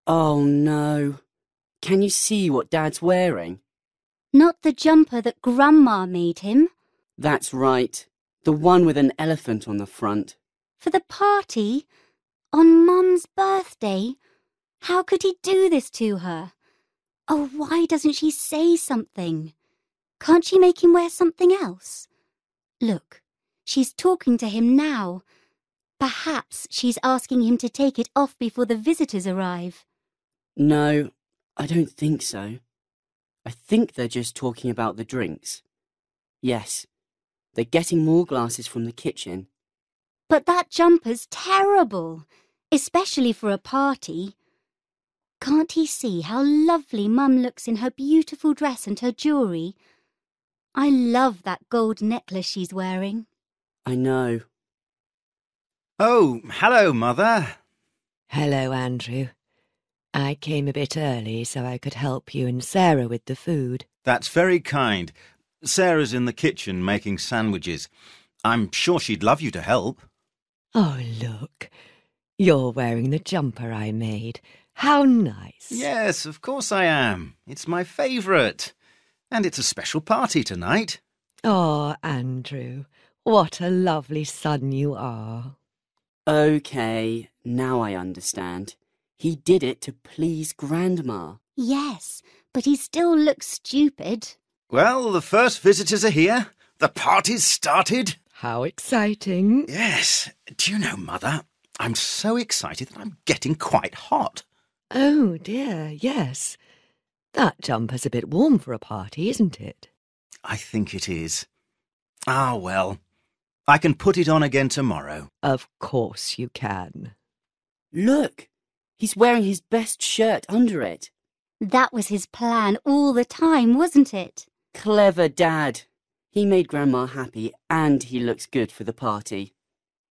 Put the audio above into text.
Oh no. Can you see what Dad's wearing? Not the jumper that Grandma made him. That's right. The one with an elephant on the front. For the party? On Mum's birthday? How could he do this to her? Oh, why doesn't she say something? Can't she make him wear something else? Look, she's talking to him now. Perhaps she's asking him to take it off before the visitors arrive. No, I don't think so. I think they're just talking about the drinks. Yes, they're getting more glasses from the kitchen. But that jumper's terrible, especially for a party. Can't he see how lovely Mum looks in her beautiful dress and her jewellery? I love that gold necklace she's wearing. I know. Oh, hello, Mother. Hello, Andrew. I came a bit early so I could help you and Sarah with the food. That's very kind. Sarah's in the kitchen making sandwiches. I'm sure she'd love you to help. Oh, look. You're wearing the jumper I made. How nice. Yes, of course I am. It's my favourite. And it's a special party tonight. Oh, Andrew, what a lovely son you are. OK, now I understand. He did it to please Grandma. Yes, but he still looks stupid. Well, the first visitors are here. The party's started. How exciting. Yes. Do you know, Mother, I'm so excited that I'm getting quite hot. Oh, dear, yes. That jumper's a bit warm for a party, isn't it? I think it is. Ah, well, I can put it on again tomorrow. Of course you can. Look, he's wearing his best shirt under it. That was his plan all the time, wasn't it? Clever Dad. He made Grandma happy and he looks good for the party.